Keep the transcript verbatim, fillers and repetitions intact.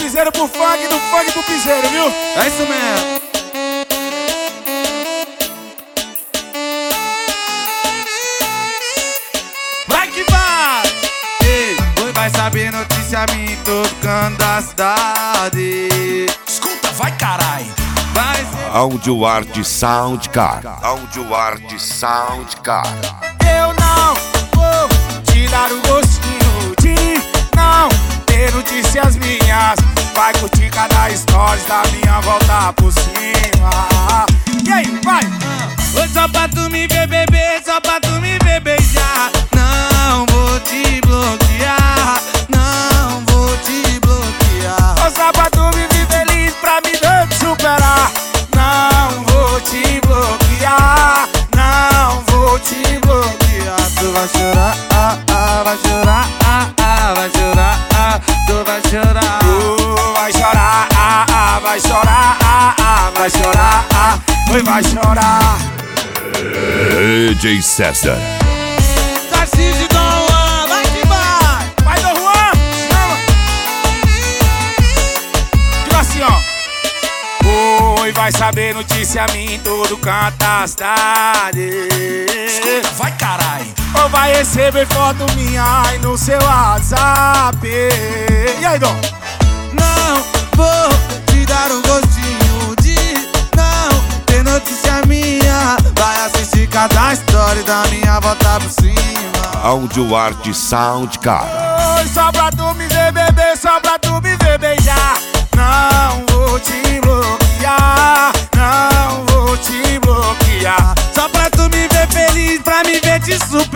piseiro pro funk, do funk pro piseiro, viu? É isso mesmo. Vai que vai! Ei, oi, vai saber notícia minha em todo canto da cidade. Escuta, vai carai. Vai ser... Audio Art Soundcar. Audio Art Soundcar. Eu não vou te dar o gostinho de não ter notícias minhas. Vai curtir cada stories da minha volta por cima. E aí, vai! Oi, só pra tu me ver beber, só pra tu me ver beijar. Não vou te bloquear, não vou te bloquear. Ô, só pra tu me ver feliz, pra me ver te superar. Não vou te bloquear, não vou te bloquear. Tu vai chorar, ah, ah, vai chorar, ah, ah, vai chorar, ah, tu vai chorar. Tu vai chorar, ah, ah, vai chorar, ah, ah, vai chorar, ah, oi, vai chorar. D J César. Tarcísio Dom Juan, vai que vai! Vai, Dom Juan, chama. Diga assim, ó. Oi, vai saber notícia minha em todo canto da cidade. Escuta, vai carai! Ou vai receber foto minha aí no seu WhatsApp. E aí, Dom? Não vou te dar um gostinho de não ter notícia minha. Vai assistir cada story da minha volta por cima. Audio Art Soundcar. Oi, só pra tu me ver beber, só pra tu me ver beijar. Não vou te bloquear, não vou te bloquear. Só pra tu me ver feliz, pra me ver te superar.